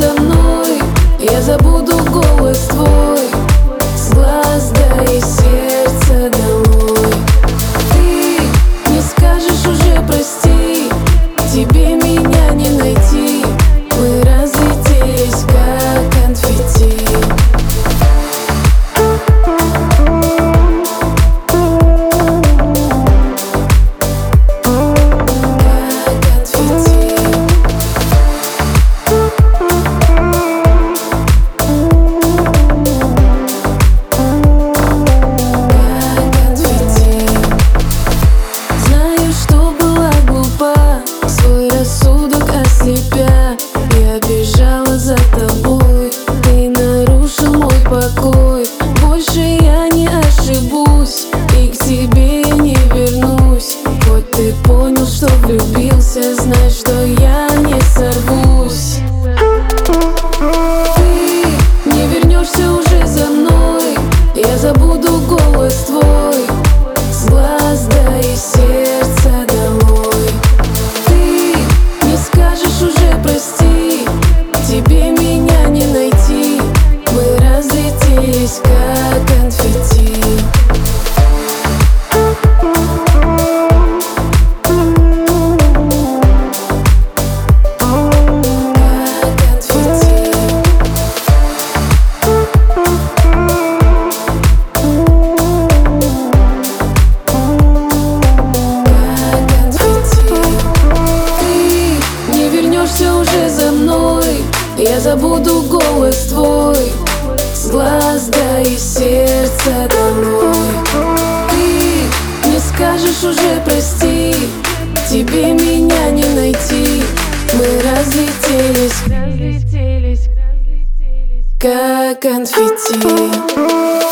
за мной, я забуду голос твой. С глаз да и сердца долой. Ты не скажешь уже прости, тебе меня не найти. Мы разлетелись, как конфетти. Я бежала за тобой, ты нарушил мой покой. Больше я не ошибусь, и к тебе я не вернусь. Хоть ты понял, что влюбился, знай, что я не сорвусь. Ты не вернешься уже за мной, я забуду голос твой. С глаз да и сердца долой. Ты не скажешь уже прости, тебе меня не найти. Мы разлетелись, как конфетти. Уже за мной, я забуду голос твой. С глаз да и сердца долой. Ты не скажешь уже прости, тебе меня не найти. Мы разлетелись, как конфетти.